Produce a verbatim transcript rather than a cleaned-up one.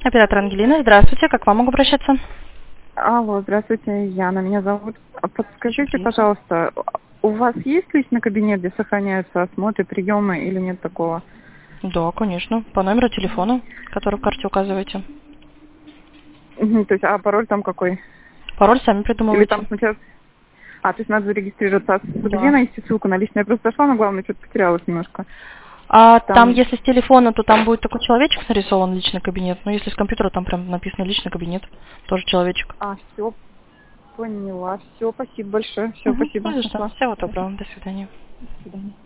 Оператор Ангелина, здравствуйте, как к вам могу обращаться? Алло, здравствуйте, Яна, меня зовут. А Подскажите, Приветствую. пожалуйста, у вас есть личный кабинет, где сохраняются осмотры, приемы или нет такого? Да, конечно, по номеру телефона, который в карте указываете. Мгм, То есть, а пароль там какой? Пароль сами Или там придумываете. сначала... А, то есть надо зарегистрироваться. А где Да. найти ссылку на личное? Я просто зашла, но главное, что-то потерялась немножко. А там, Там... если с телефона, то там будет такой человечек нарисован, личный кабинет. Но если с компьютера, там прям написано личный кабинет, тоже человечек. А, все, поняла. Все, спасибо большое. Все, Угу, спасибо, не за что. нашла. Всего Хорошо. доброго, до свидания. До свидания.